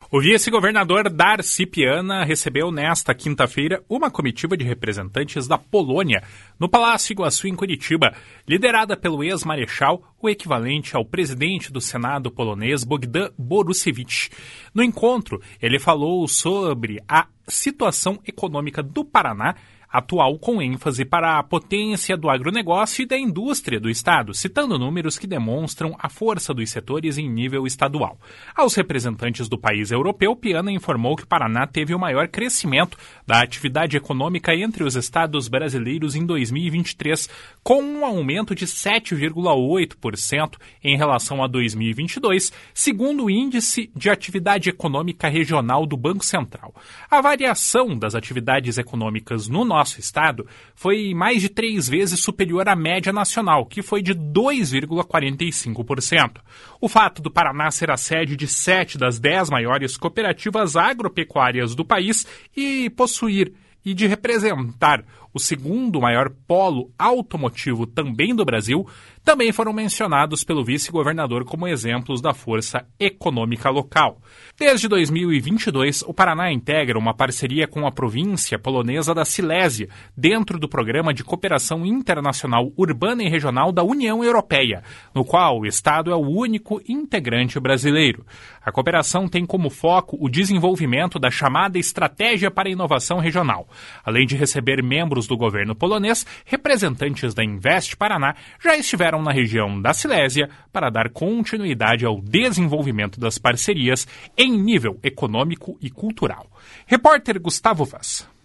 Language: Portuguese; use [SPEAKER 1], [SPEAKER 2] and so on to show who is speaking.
[SPEAKER 1] O vice-governador Darcy Piana recebeu nesta quinta-feira uma comitiva de representantes da Polônia no Palácio Iguaçu, em Curitiba, liderada pelo ex-marechal, o equivalente ao presidente do Senado polonês Bogdan Borusewicz. No encontro, ele falou sobre a situação econômica do Paraná atual, com ênfase para a potência do agronegócio e da indústria do estado, citando números que demonstram a força dos setores em nível estadual. Aos representantes do país europeu, Piana informou que o Paraná teve o maior crescimento da atividade econômica entre os estados brasileiros em 2023, com um aumento de 7,8% em relação a 2022, segundo o Índice de Atividade Econômica Regional do Banco Central. A variação das atividades econômicas no nosso estado foi mais de 3 vezes superior à média nacional, que foi de 2,45%. O fato do Paraná ser a sede de 7 das 10 maiores cooperativas agropecuárias do país e possuir e de representar o segundo maior polo automotivo também do Brasil, também foram mencionados pelo vice-governador como exemplos da força econômica local. Desde 2022, o Paraná integra uma parceria com a província polonesa da Silésia, dentro do Programa de Cooperação Internacional Urbana e Regional da União Europeia, no qual o Estado é o único integrante brasileiro. A cooperação tem como foco o desenvolvimento da chamada Estratégia para a Inovação Regional. Além de receber membros do governo polonês, representantes da Invest Paraná já estiveram na região da Silésia para dar continuidade ao desenvolvimento das parcerias em nível econômico e cultural. Repórter Gustavo Vaz.